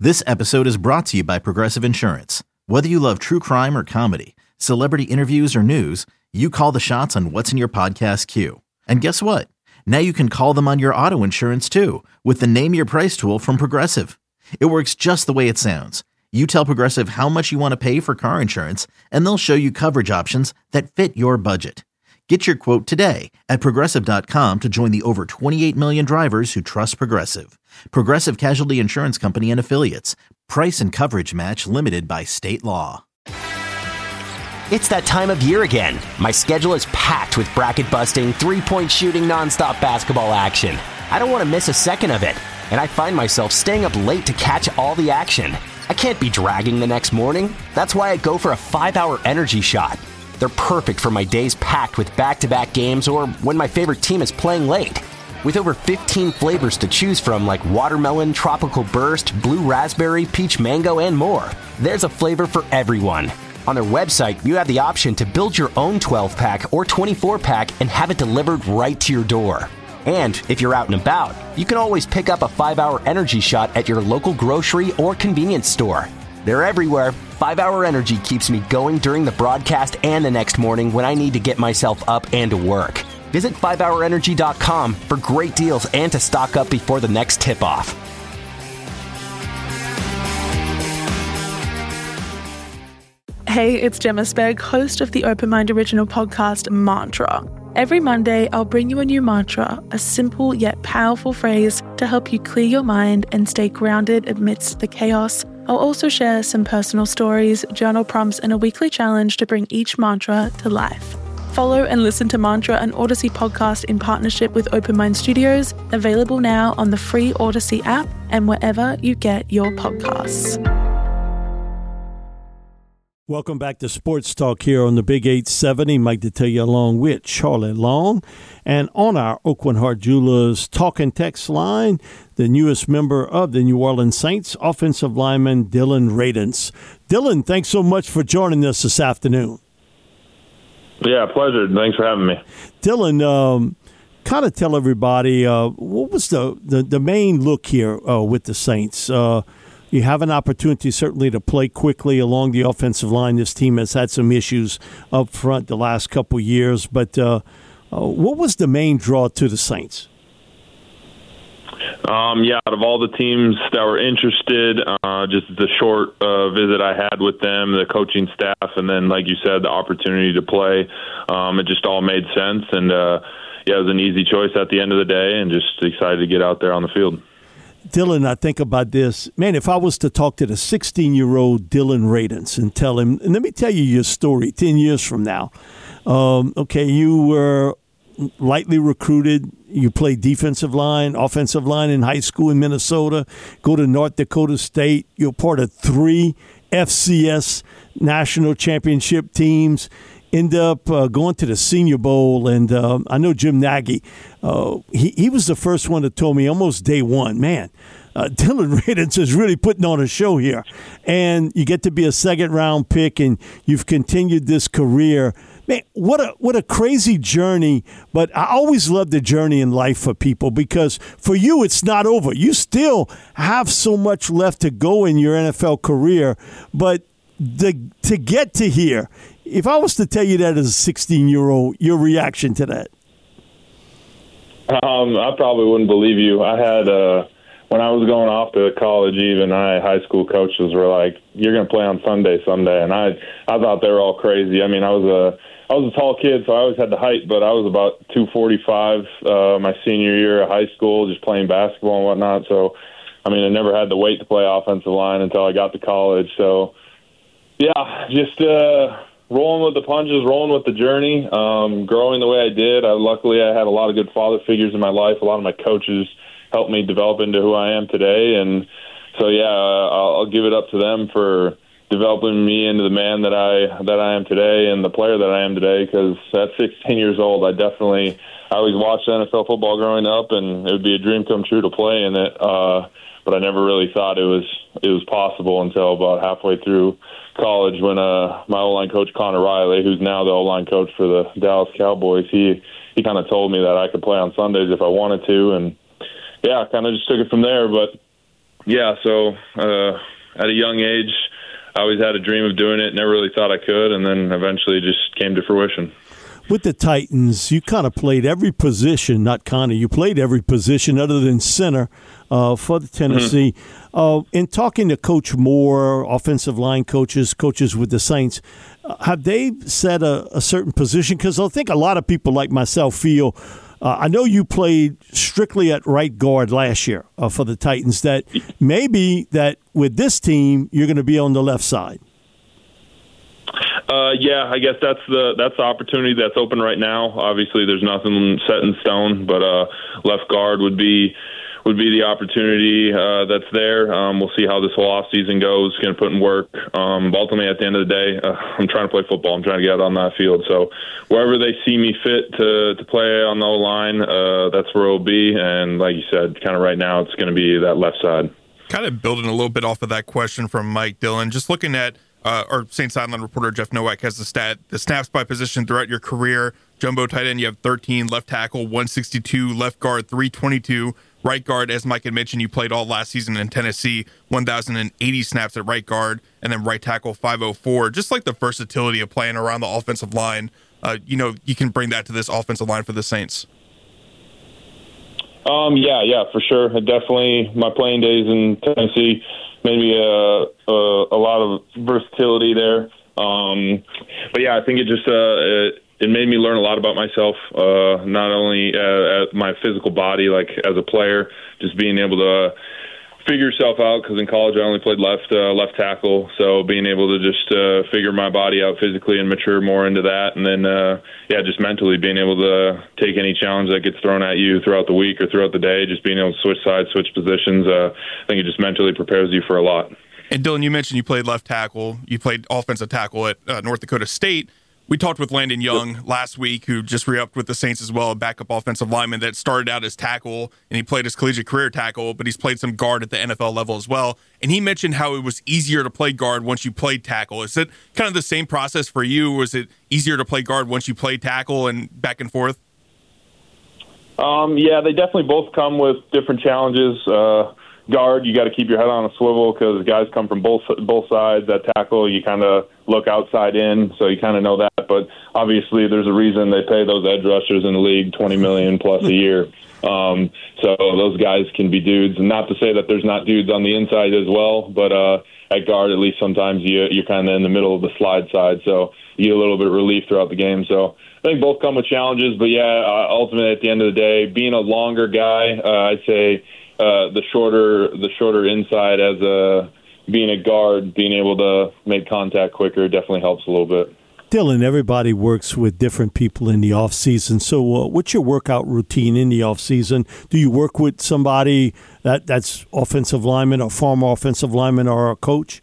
This episode is brought to you by Progressive Insurance. Whether you love true crime or comedy, celebrity interviews or news, you call the shots on what's in your podcast queue. And guess what? Now you can call them on your auto insurance too with the Name Your Price tool from Progressive. It works just the way it sounds. You tell Progressive how much you want to pay for car insurance, and they'll show you coverage options that fit your budget. Get your quote today at Progressive.com to join the over 28 million drivers who trust Progressive. Progressive Casualty Insurance Company and Affiliates. Price and coverage match limited by state law. It's that time of year again. My schedule is packed with bracket-busting, three-point shooting, nonstop basketball action. I don't want to miss a second of it, and I find myself staying up late to catch all the action. I can't be dragging the next morning. That's why I go for a 5-hour energy shot. They're perfect for my days packed with back-to-back games or when my favorite team is playing late. With over 15 flavors to choose from like watermelon, tropical burst, blue raspberry, peach mango, and more, there's a flavor for everyone. On their website, you have the option to build your own 12-pack or 24-pack and have it delivered right to your door. And if you're out and about, you can always pick up a 5-hour energy shot at your local grocery or convenience store. They're everywhere. 5-hour energy keeps me going during the broadcast and the next morning when I need to get myself up and to work. Visit 5hourenergy.com for great deals and to stock up before the next tip-off. Hey, it's Gemma Spegg, host of the Open Mind original podcast, Mantra. Every Monday, I'll bring you a new mantra, a simple yet powerful phrase to help you clear your mind and stay grounded amidst the chaos. I'll also share some personal stories, journal prompts, and a weekly challenge to bring each mantra to life. Follow and listen to Mantra, an Odyssey podcast in partnership with Open Mind Studios, available now on the free Odyssey app and wherever you get your podcasts. Welcome back to Sports Talk here on the Big 870. Mike Detillier along with Charlie Long. And on our Aucoin Hart Jewelers talk and text line, the newest member of the New Orleans Saints, offensive lineman Dillon Radunz. Dillon, thanks so much for joining us this afternoon. Yeah, pleasure. Thanks for having me. Dillon, kind of tell everybody, what was the main look here with the Saints? You have an opportunity certainly to play quickly along the offensive line. This team has had some issues up front the last couple of years. But what was the main draw to the Saints? Out of all the teams that were interested, just the short visit I had with them, the coaching staff, and then, like you said, the opportunity to play, it just all made sense. And, it was an easy choice at the end of the day, and just excited to get out there on the field. Dillon, I think about this. Man, if I was to talk to the 16-year-old Dillon Radunz and tell him, and let me tell you your story 10 years from now. You were lightly recruited. You played defensive line, offensive line in high school in Minnesota, go to North Dakota State. You're part of 3 FCS national championship teams. End up going to the Senior Bowl, and I know Jim Nagy, he was the first one that told me almost day one, man, Dillon Radunz is really putting on a show here. And you get to be a second-round pick, and you've continued this career. Man, what a crazy journey, but I always love the journey in life for people because for you it's not over. You still have so much left to go in your NFL career, but to get to here, if I was to tell you that as a 16-year-old, your reaction to that? I probably wouldn't believe you. I had, when I was going off to college, even high school coaches were like, "You're going to play on Sunday," and I thought they were all crazy. I mean, I was a tall kid, so I always had the height, but I was about 245 my senior year of high school, just playing basketball and whatnot. So, I mean, I never had the weight to play offensive line until I got to college. So, yeah, just rolling with the punches, rolling with the journey, growing the way I did. Luckily, I had a lot of good father figures in my life. A lot of my coaches helped me develop into who I am today. And so, I'll give it up to them for developing me into the man that I am today and the player that I am today, because at 16 years old, I always watched NFL football growing up, and it would be a dream come true to play in it. But I never really thought it was possible until about halfway through college when my O-line coach, Connor Riley, who's now the O-line coach for the Dallas Cowboys, he kind of told me that I could play on Sundays if I wanted to. And, I kind of just took it from there. But Yeah, so at a young age, I always had a dream of doing it, never really thought I could, and then eventually just came to fruition. With the Titans, you kind of played every position, you played every position other than center for the Tennessee. In talking to Coach Moore, offensive line coaches with the Saints, have they set a certain position? Because I think a lot of people like myself feel, I know you played strictly at right guard last year for the Titans, that maybe that with this team, you're going to be on the left side. Yeah, I guess that's the opportunity that's open right now. Obviously, there's nothing set in stone, but left guard would be the opportunity that's there. We'll see how this whole off season goes. Going to put in work. Ultimately, at the end of the day, I'm trying to play football. I'm trying to get out on that field. So wherever they see me fit to play on the line, that's where it'll be. And like you said, kind of right now, it's going to be that left side. Kind of building a little bit off of that question from Mike Dillon. Just looking at our Saints sideline reporter Jeff Nowak has the snaps by position throughout your career. Jumbo tight end, you have 13, left tackle 162, left guard 322, right guard, as Mike had mentioned, you played all last season in Tennessee, 1,080 snaps at right guard, and then right tackle 504. Just like the versatility of playing around the offensive line, you can bring that to this offensive line for the Saints. Yeah, for sure. Definitely, my playing days in Tennessee made me a lot of versatility there. But yeah, I think it just it made me learn a lot about myself, not only my physical body, like as a player, just being able to figure yourself out, because in college I only played left tackle, so being able to just figure my body out physically and mature more into that, and then just mentally being able to take any challenge that gets thrown at you throughout the week or throughout the day, just being able to switch sides, switch positions. I think it just mentally prepares you for a lot. And Dylan, you mentioned you played left tackle, you played offensive tackle at North Dakota State. We talked with Landon Young last week, who just re-upped with the Saints as well, a backup offensive lineman that started out as tackle, and he played his collegiate career tackle, but he's played some guard at the NFL level as well. And he mentioned how it was easier to play guard once you played tackle. Is it kind of the same process for you? Was it easier to play guard once you played tackle and back and forth? Yeah, they definitely both come with different challenges. Guard, you got to keep your head on a swivel because guys come from both sides. At tackle, you kind of look outside in, so you kind of know that. But obviously, there's a reason they pay those edge rushers in the league $20 million plus a year. So those guys can be dudes. And not to say that there's not dudes on the inside as well, but at guard, at least sometimes you're kind of in the middle of the slide side, so you get a little bit of relief throughout the game. So I think both come with challenges, but yeah, ultimately at the end of the day, being a longer guy, I'd say the shorter inside as being a guard, being able to make contact quicker definitely helps a little bit. Dylan, everybody works with different people in the off season. So what's your workout routine in the off season? Do you work with somebody that's offensive lineman or former offensive lineman or a coach?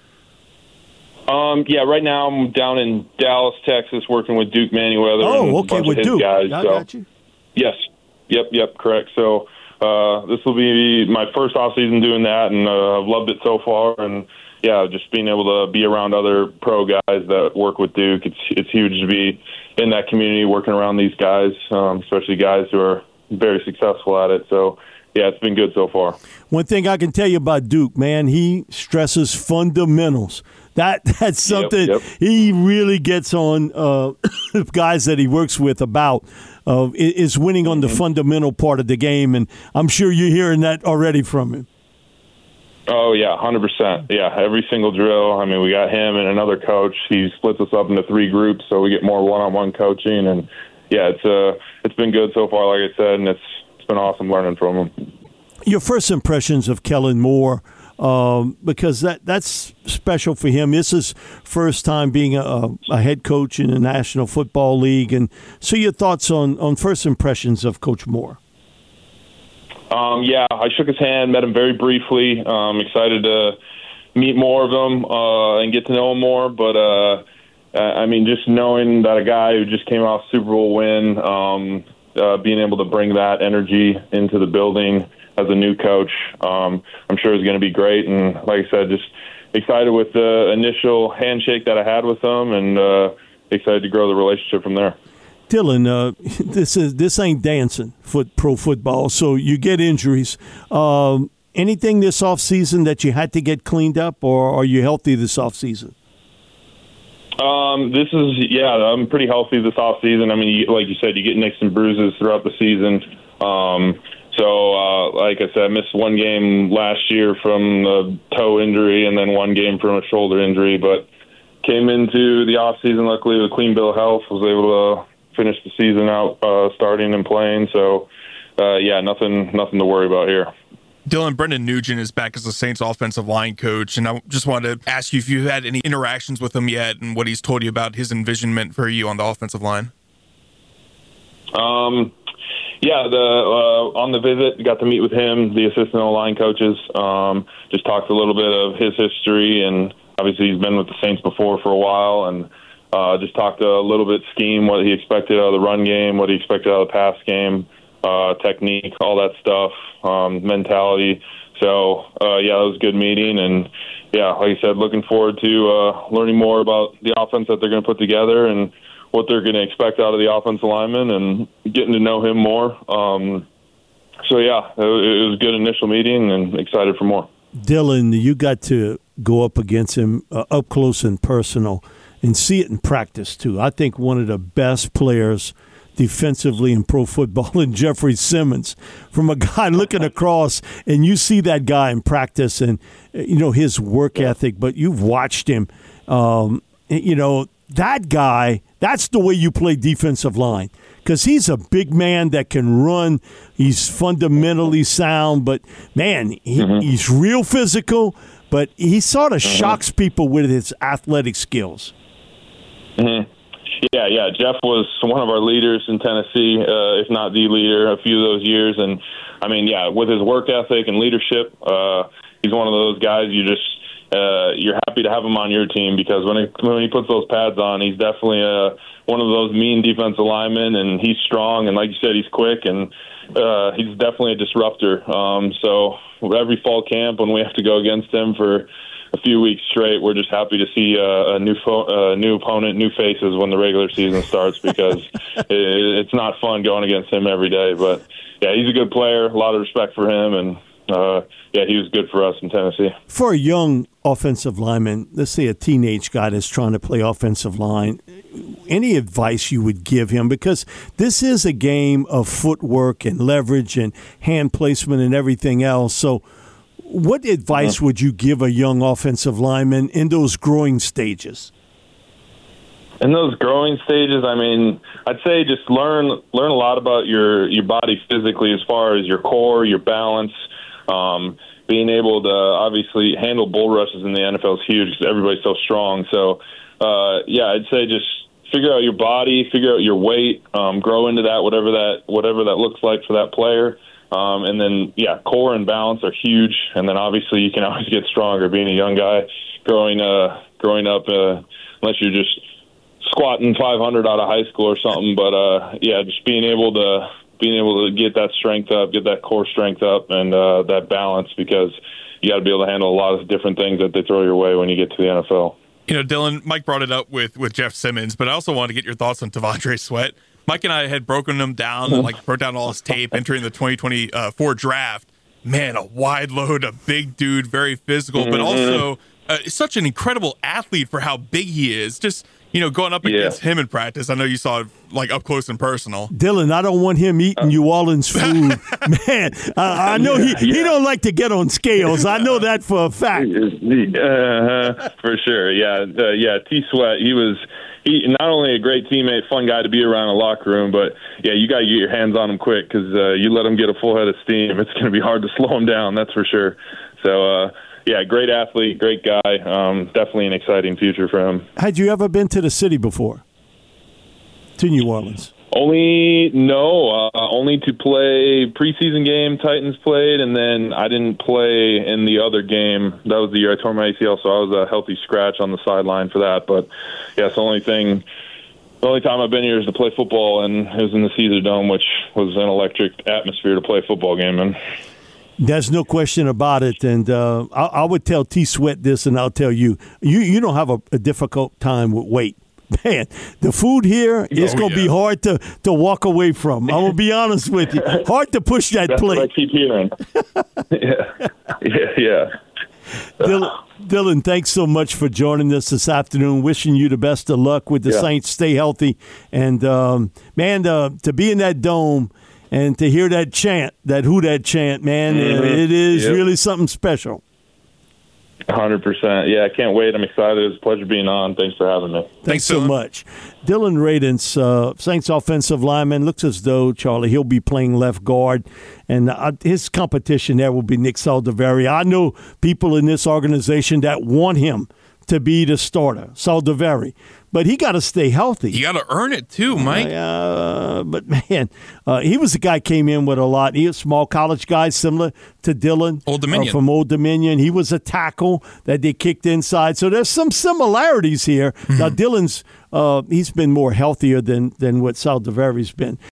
Yeah, right now I'm down in Dallas, Texas, working with Duke Manyweather. Oh, okay, with Duke. Guys, I got you. Yes. Yep, correct. So this will be my first off season doing that, and I've loved it so far. And yeah, just being able to be around other pro guys that work with Duke, it's huge to be in that community working around these guys, especially guys who are very successful at it. So yeah, it's been good so far. One thing I can tell you about Duke, man, he stresses fundamentals. That's something he really gets on guys that he works with about is winning on the fundamental part of the game, and I'm sure you're hearing that already from him. Oh, yeah, 100%. Yeah, every single drill. I mean, we got him and another coach. He splits us up into 3 groups, so we get more one-on-one coaching. And, yeah, it's been good so far, like I said, and it's been awesome learning from him. Your first impressions of Kellen Moore, because that's special for him. This is first time being a head coach in the National Football League. And so your thoughts on first impressions of Coach Moore? Yeah, I shook his hand, met him very briefly. Excited to meet more of him and get to know him more. But, I mean, just knowing that a guy who just came off Super Bowl win, being able to bring that energy into the building as a new coach, I'm sure is going to be great. And like I said, just excited with the initial handshake that I had with him and excited to grow the relationship from there. Dylan, this ain't dancing pro football, so you get injuries. anything this offseason that you had to get cleaned up, or are you healthy this offseason? I'm pretty healthy this offseason. I mean, like you said, you get nicks and bruises throughout the season. Like I said, I missed one game last year from a toe injury and then one game from a shoulder injury, but came into the offseason luckily with a clean bill of health, was able to finish the season out starting and playing. So, nothing to worry about here. Dylan, Brendan Nugent is back as the Saints offensive line coach, and I just wanted to ask you if you had any interactions with him yet and what he's told you about his envisionment for you on the offensive line. On the visit, got to meet with him, the assistant line coaches, just talked a little bit of his history, and obviously he's been with the Saints before for a while, and just talked a little bit scheme, what he expected out of the run game, what he expected out of the pass game, technique, all that stuff, mentality. So, it was a good meeting. And, like I said, looking forward to learning more about the offense that they're going to put together and what they're going to expect out of the offensive lineman and getting to know him more. It was a good initial meeting and excited for more. Dylan, you got to go up against him up close and personal and see it in practice, too. I think one of the best players defensively in pro football in Jeffrey Simmons, from a guy looking across, and you see that guy in practice and, his work ethic, but you've watched him. That guy, that's the way you play defensive line, because he's a big man that can run. He's fundamentally sound, but, man, he's real physical, but he sort of shocks people with his athletic skills. Mm-hmm. Yeah. Jeff was one of our leaders in Tennessee, if not the leader, a few of those years. And, with his work ethic and leadership, he's one of those guys you're happy to have him on your team, because when he puts those pads on, he's definitely one of those mean defensive linemen, and he's strong, and like you said, he's quick, and he's definitely a disruptor. So every fall camp when we have to go against him for a few weeks straight, we're just happy to see a new opponent, new faces when the regular season starts, because it's not fun going against him every day. But, he's a good player, a lot of respect for him, and, he was good for us in Tennessee. For a young offensive lineman, let's say a teenage guy that's trying to play offensive line, any advice you would give him? Because this is a game of footwork and leverage and hand placement and everything else. So what advice would you give a young offensive lineman in those growing stages? In those growing stages, I'd say just learn a lot about your body physically, as far as your core, your balance. Being able to obviously handle bull rushes in the NFL is huge because everybody's so strong. So, I'd say just figure out your body, figure out your weight, grow into that, whatever that looks like for that player. And then, core and balance are huge. And then obviously you can always get stronger being a young guy growing up, unless you're just squatting 500 out of high school or something. But, just being able to get that strength up, get that core strength up, and that balance, because you got to be able to handle a lot of different things that they throw your way when you get to the NFL. Dylan, Mike brought it up with Jeff Simmons, but I also wanted to get your thoughts on T'Vondre Sweat. Mike and I had broken him down and broke down all his tape entering the 2024 draft. Man, a wide load, a big dude, very physical, but also such an incredible athlete for how big he is. Just, going up against him in practice. I know you saw it up close and personal. Dylan, I don't want him eating New Orleans food. Man, I know he don't like to get on scales. I know that for a fact. For sure. T-Sweat, he not only a great teammate, fun guy to be around in the locker room, but, you got to get your hands on him quick, because you let him get a full head of steam, it's going to be hard to slow him down, that's for sure. So, great athlete, great guy. Definitely an exciting future for him. Had you ever been to the city before? To New Orleans? Only to play preseason game Titans played, and then I didn't play in the other game. That was the year I tore my ACL, so I was a healthy scratch on the sideline for that. But, it's the only time I've been here is to play football, and it was in the Caesar Dome, which was an electric atmosphere to play a football game in. There's no question about it, and I would tell T-Sweat this, and I'll tell you, you don't have a difficult time with weight. man, the food here is going to be hard to walk away from. I'm going to be honest with you. Hard to push that That's plate. what I keep hearing. Yeah. Dylan, thanks so much for joining us this afternoon. Wishing you the best of luck with the Saints. Stay healthy. And, to be in that dome and to hear that chant, that Who Dat chant, man, it is really something special. 100%. Yeah, I can't wait. I'm excited. It's a pleasure being on. Thanks for having me. Thanks so much. Dylan Radunz, Saints offensive lineman, looks as though, Charlie, he'll be playing left guard, and his competition there will be Nick Saldiveri. I know people in this organization that want him to be the starter, Saldiveri. But he got to stay healthy. You got to earn it too, Mike. But, man, he was the guy came in with a lot. He was a small college guy, similar to Dylan. Old Dominion. From Old Dominion. He was a tackle that they kicked inside. So there's some similarities here. Now, Dylan's he's been more healthier than what Saldiveri's been.